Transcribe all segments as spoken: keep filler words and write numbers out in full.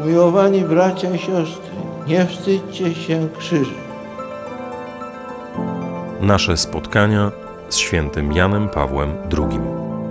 Umiłowani bracia i siostry, nie wstydźcie się krzyża. Nasze spotkania z świętym Janem Pawłem drugim.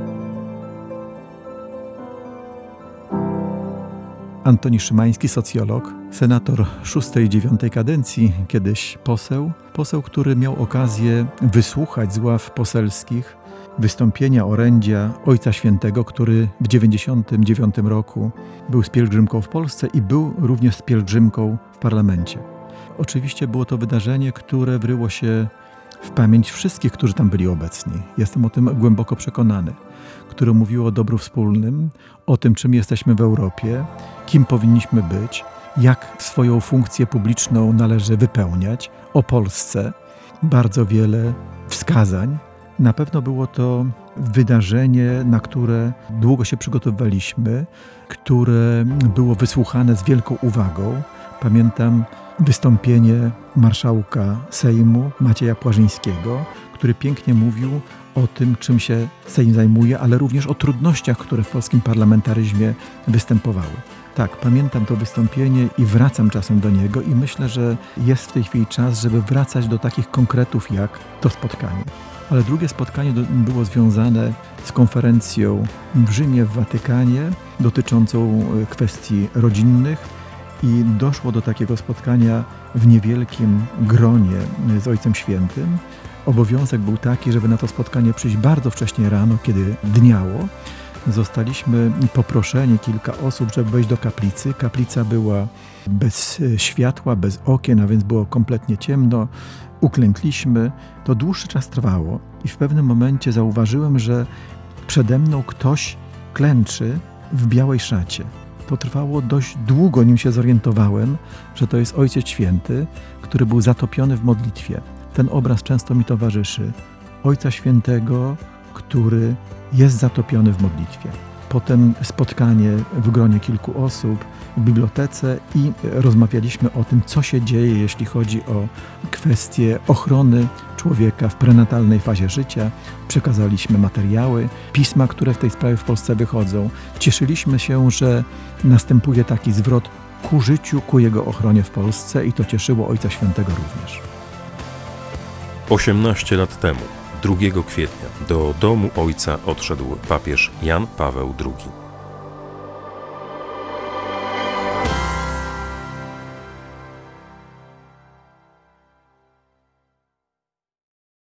Antoni Szymański, socjolog, senator szóstej i dziewiątej kadencji, kiedyś poseł, poseł, który miał okazję wysłuchać z ław poselskich wystąpienia orędzia Ojca Świętego, który w dziewięćdziesiątym dziewiątym roku był z pielgrzymką w Polsce i był również z pielgrzymką w parlamencie. Oczywiście było to wydarzenie, które wryło się w pamięć wszystkich, którzy tam byli obecni. Jestem o tym głęboko przekonany. Które mówiło o dobru wspólnym, o tym, czym jesteśmy w Europie, kim powinniśmy być, jak swoją funkcję publiczną należy wypełniać, o Polsce. Bardzo wiele wskazań. Na pewno było to wydarzenie, na które długo się przygotowywaliśmy, które było wysłuchane z wielką uwagą. Pamiętam wystąpienie marszałka Sejmu Macieja Płażyńskiego, który pięknie mówił o tym, czym się Sejm zajmuje, ale również o trudnościach, które w polskim parlamentaryzmie występowały. Tak, pamiętam to wystąpienie i wracam czasem do niego i myślę, że jest w tej chwili czas, żeby wracać do takich konkretów jak to spotkanie. Ale drugie spotkanie do, było związane z konferencją w Rzymie, w Watykanie, dotyczącą kwestii rodzinnych i doszło do takiego spotkania w niewielkim gronie z Ojcem Świętym. Obowiązek był taki, żeby na to spotkanie przyjść bardzo wcześnie rano, kiedy dniało. Zostaliśmy poproszeni, kilka osób, żeby wejść do kaplicy. Kaplica była bez światła, bez okien, a więc było kompletnie ciemno. Uklękliśmy. To dłuższy czas trwało i w pewnym momencie zauważyłem, że przede mną ktoś klęczy w białej szacie. To trwało dość długo, nim się zorientowałem, że to jest Ojciec Święty, który był zatopiony w modlitwie. Ten obraz często mi towarzyszy. Ojca Świętego, który jest zatopiony w modlitwie. Potem spotkanie w gronie kilku osób w bibliotece i rozmawialiśmy o tym, co się dzieje, jeśli chodzi o kwestie ochrony człowieka w prenatalnej fazie życia. Przekazaliśmy materiały, pisma, które w tej sprawie w Polsce wychodzą. Cieszyliśmy się, że następuje taki zwrot ku życiu, ku jego ochronie w Polsce i to cieszyło Ojca Świętego również. osiemnaście lat temu, drugiego kwietnia, do domu ojca odszedł papież Jan Paweł drugi.